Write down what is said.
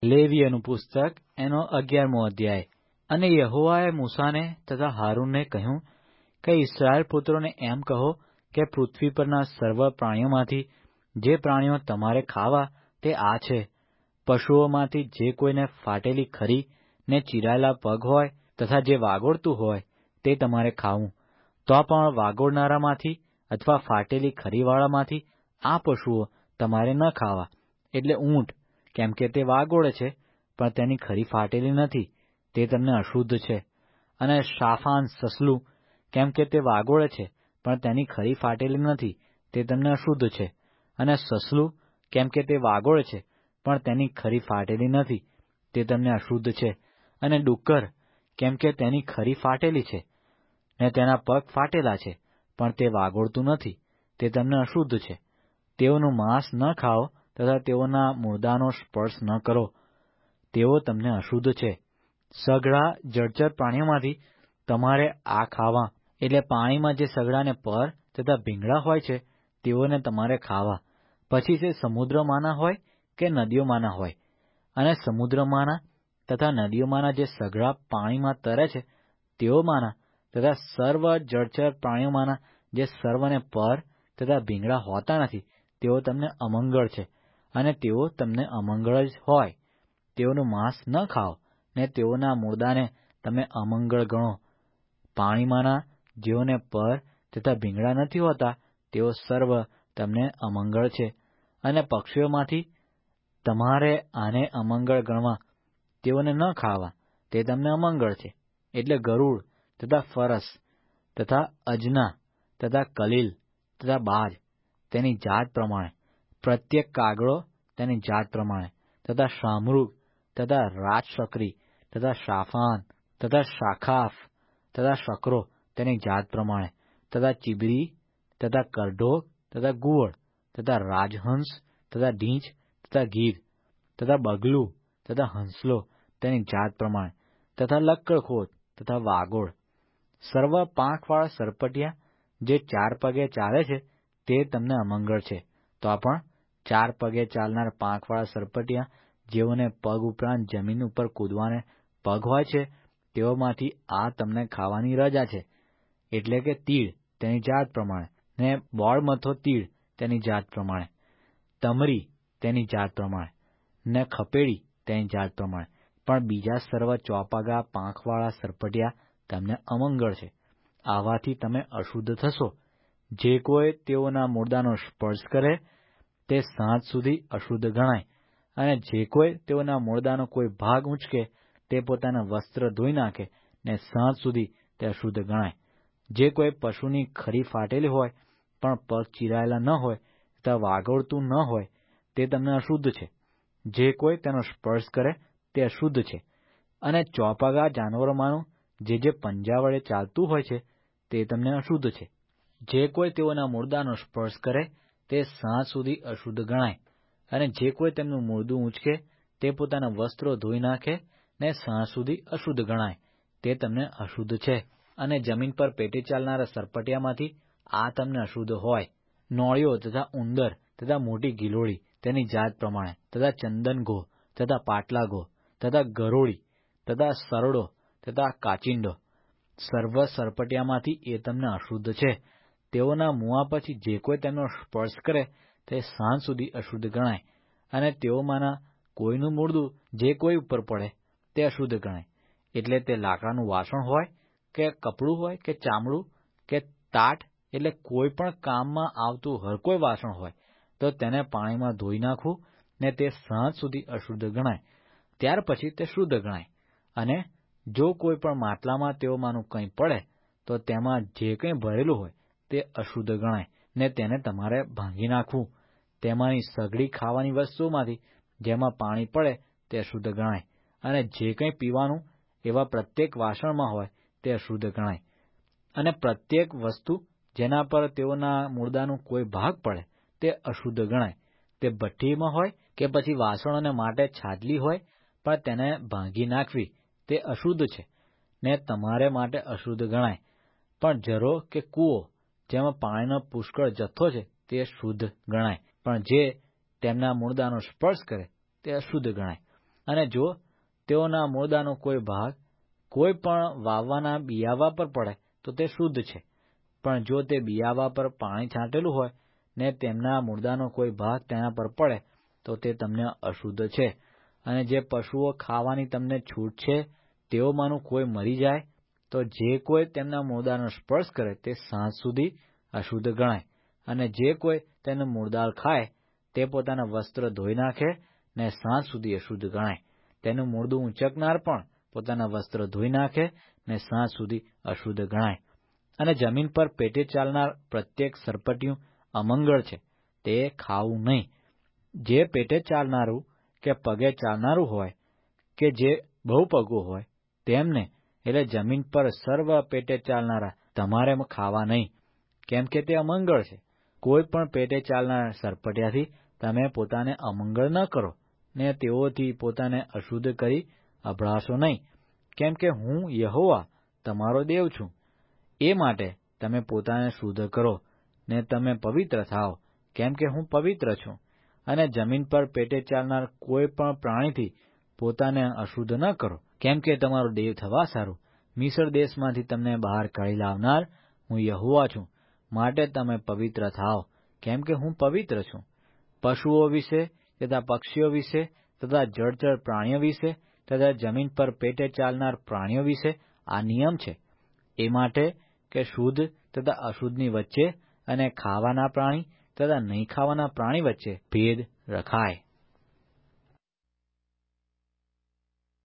લેવીયનું પુસ્તક એનો 11મો અધ્યાય. અને યહોવાએ મૂસાને તથા હારૂનને કહ્યું કે ઇસ્રાયેલ પુત્રોને એમ કહો કે પૃથ્વી પરના સર્વ પ્રાણીઓમાંથી જે પ્રાણીઓ તમારે ખાવા તે આ છે. પશુઓમાંથી જે કોઈને ફાટેલી ખરી ને ચીરાયેલા પગ હોય તથા જે વાગોળતું હોય તે તમારે ખાવું. તો પણ વાગોળનારામાંથી અથવા ફાટેલી ખરીવાળામાંથી આ પશુઓ તમારે ન ખાવા, એટલે ઊંટ, કેમ કે તે વાગોળે છે પણ તેની ખરી ફાટેલી નથી, તે તમને અશુદ્ધ છે. અને શાફાન સસલું, કેમ કે તે વાગોળે છે પણ તેની ખરી ફાટેલી નથી, તે તમને અશુદ્ધ છે. અને સસલું, કેમ કે તે વાગોળે છે પણ તેની ખરી ફાટેલી નથી, તે તમને અશુદ્ધ છે. અને ડુક્કર, કેમ કે તેની ખરી ફાટેલી છે ને તેના પગ ફાટેલા છે પણ તે વાગોળતું નથી, તે તમને અશુદ્ધ છે. તેઓનું માંસ ન ખાઓ તથા તેઓના મૂળદાનો સ્પર્શ ન કરો, તેઓ તમને અશુદ્ધ છે. સઘળા જળચર પ્રાણીઓમાંથી તમારે આ ખાવા, એટલે પાણીમાં જે સઘળાને પર તથા ભીંગડા હોય છે તેઓને તમારે ખાવા, પછી તે સમુદ્રમાંના હોય કે નદીઓમાંના હોય. અને સમુદ્રમાંના તથા નદીઓમાંના જે સઘળા પાણીમાં તરે છે તેઓમાંના તથા સર્વ જળચર પ્રાણીઓમાંના જે સર્વને પર તથા ભીંગડા હોતા નથી તેઓ તમને અમંગળ છે, અને તેઓ તમને અમંગળ જ હોય. તેઓનું માંસ ન ખાઓ ને તેઓના મૂળદાને તમે અમંગળ ગણો. પાણીમાંના જેઓને પર તથા ભીંગડા નથી હોતા તેઓ સર્વ તમને અમંગળ છે. અને પક્ષીઓમાંથી તમારે આને અમંગળ ગણવા, તેઓને ન ખાવા, તે તમને અમંગળ છે. એટલે ગરુડ તથા ફરસ તથા અજના તથા કલીલ તથા બાજ તેની જાત પ્રમાણે, પ્રત્યેક કાગડો તેની જાત પ્રમાણે, તથા શામૃગ તથા રાજશકરી તથા શાફાન તથા શાખાફ તથા શકરો તેની જાત પ્રમાણે, તથા ચીબરી તથા કરઢોક તથા ગુવળ તથા રાજહંસ તથા ઢીંચ તથા ગીધ તથા બગલું તથા હંસલો તેની જાત પ્રમાણે, તથા લક્કડખોદ તથા વાગોળ. સર્વ પાંખવાળા સરપટિયા જે 4 પગે ચાલે છે તે તમને અમંગળ છે. તો પણ 4 પગે ચાલનાર પાંખવાળા સરપટિયા જેઓને પગ ઉપરાંત જમીન ઉપર કૂદવાને પગ હોય છે તેઓમાંથી આ તમને ખાવાની રજા છે. એટલે કે તીડ તેની જાત પ્રમાણે, ને બોળમથો તીડ તેની જાત પ્રમાણે, તમરી તેની જાત પ્રમાણે, ને ખપેડી તેની જાત પ્રમાણે. પણ બીજા સર્વ ચોપાગા પાંખવાળા સરપટિયા તમને અમંગળ છે. આવાથી તમે અશુદ્ધ થશો. જે કોઈ તેઓના મૂળદાનો સ્પર્શ કરે તે સાંજ સુધી અશુદ્ધ ગણાય. અને જે કોઈ તેઓના મૂળદાનો કોઈ ભાગ ઊંચકે તે પોતાના વસ્ત્ર ધોઈ નાખે ને સાંજ સુધી તે અશુદ્ધ ગણાય. જે કોઈ પશુની ખરી ફાટેલી હોય પણ પગ ચીરાયેલા ન હોય તથા વાગોળતું ન હોય તે તમને અશુદ્ધ છે. જે કોઈ તેનો સ્પર્શ કરે તે અશુદ્ધ છે. અને ચોપાગા જાનવરોમાંનું જે પંજા વડે ચાલતું હોય છે તે તમને અશુદ્ધ છે. જે કોઈ તેઓના મૂળદાનો સ્પર્શ કરે તે સાંજ સુધી અશુદ્ધ ગણાય. અને જે કોઈ તેમનું મૂળદું ઊંચકે તે પોતાના વસ્ત્રો ધોઈ નાખે ને સાંજ સુધી અશુદ્ધ ગણાય, તે તમને અશુદ્ધ છે. અને જમીન પર પેટે ચાલનારા સરપટિયામાંથી આ તમને અશુદ્ધ હોય. નોળિયો તથા ઉંદર તથા મોટી ગિલોળી તેની જાત પ્રમાણે, તથા ચંદનઘો તથા પાટલાઘો તથા ગરોળી તથા સરડો તથા કાચિંડો, સર્વ સરપટિયામાંથી એ તમને અશુદ્ધ છે. તેઓના મુવા પછી જે કોઈ તેમનો સ્પર્શ કરે તે સાંજ સુધી અશુદ્ધ ગણાય. અને તેઓમાંના કોઈનું મૂળદું જે કોઈ ઉપર પડે તે અશુદ્ધ ગણાય. એટલે તે લાકડાનું વાસણ હોય કે કપડું હોય કે ચામડું કે તાટ, એટલે કોઈ પણ કામમાં આવતું હર કોઈ વાસણ હોય તો તેને પાણીમાં ધોઈ નાખવું ને તે સાંજ સુધી અશુદ્ધ ગણાય. ત્યાર પછી તે શુદ્ધ ગણાય. અને જો કોઈ પણ માટલામાં તેઓમાંનું કંઈ પડે તો તેમાં જે કંઈ ભરેલું હોય તે અશુદ્ધ ગણાય ને તેને તમારે ભાંગી નાખવું. તેમાંની સઘળી ખાવાની વસ્તુઓમાંથી જેમાં પાણી પડે તે અશુદ્ધ ગણાય. અને જે કંઈ પીવાનું એવા પ્રત્યેક વાસણમાં હોય તે અશુદ્ધ ગણાય. અને પ્રત્યેક વસ્તુ જેના પર તેઓના મૂળદાનું કોઈ ભાગ પડે તે અશુદ્ધ ગણાય. તે ભઠ્ઠીમાં હોય કે પછી વાસણોને માટે છાજલી હોય, પણ તેને ભાંગી નાખવી તે અશુદ્ધ છે ને તમારે માટે અશુદ્ધ ગણાય. પણ ઝરો કે કૂવો જેમાં પાણીનો પુષ્કળ જથ્થો છે તે શુદ્ધ ગણાય. પણ જે તેમના મૂળદાનો સ્પર્શ કરે તે અશુદ્ધ ગણાય. અને જો તેઓના મૂળદાનો કોઈ ભાગ કોઈ પણ વાવવાના બિયાવા પર પડે તો તે શુદ્ધ છે, પણ જો તે બિયાવા પર પાણી છાંટેલું હોય ને તેમના મૂળદાનો કોઈ ભાગ તેના પર પડે તો તે તમને અશુદ્ધ છે. અને જે પશુઓ ખાવાની તમને છૂટ છે તેઓમાંનું કોઈ મરી જાય તો જે કોઈ તેમના મૂળદાનો સ્પર્શ કરે તે સાંજ સુધી અશુદ્ધ ગણાય. અને જે કોઈ તેનું મૂળદાળ ખાય તે પોતાના વસ્ત્ર ધોઈ નાખે ને સાંજ સુધી અશુદ્ધ ગણાય. તેનું મૂળદું ઊંચકનાર પણ પોતાના વસ્ત્ર ધોઈ નાખે ને સાંજ સુધી અશુદ્ધ ગણાય. અને જમીન પર પેટે ચાલનાર પ્રત્યેક સરપટિયું અમંગળ છે, તે ખાવું નહીં. જે પેટે ચાલનારું કે પગે ચાલનારું હોય કે જે બહુ પગો હોય તેમને, એટલે જમીન પર સર્વ પેટે ચાલનારા તમારે ખાવા નહીં, કેમ કે તે અમંગળ છે. કોઈ પણ પેટે ચાલનાર સરપટિયાથી તમે પોતાને અમંગળ ન કરો ને તેઓથી પોતાને અશુદ્ધ કરી અભડાશો નહીં, કેમ કે હું યહોવા તમારો દેવ છું. એ માટે તમે પોતાને શુદ્ધ કરો ને તમે પવિત્ર થાઓ, કેમ કે હું પવિત્ર છું. અને જમીન પર પેટે ચાલનાર કોઈ પણ પ્રાણીથી પોતાને અશુદ્ધ ન કરો, કેમ કે તમારો દેવ થવા સારું. મિસ્ર દેશમાંથી તમને બહાર કાઢી લાવનાર હું યહોવા છું. માટે તમે પવિત્ર થાઓ, કેમ કે હું પવિત્ર છું. પશુઓ વિશે તથા પક્ષીઓ વિશે તથા જળચર પ્રાણીઓ વિશે તથા જમીન પર પેટે ચાલનાર પ્રાણીઓ વિશે આ નિયમ છે. એ માટે કે શુદ્ધ તથા અશુદ્ધની વચ્ચે અને ખાવાના પ્રાણી તથા નહીં ખાવાના પ્રાણી વચ્ચે ભેદ રખાય.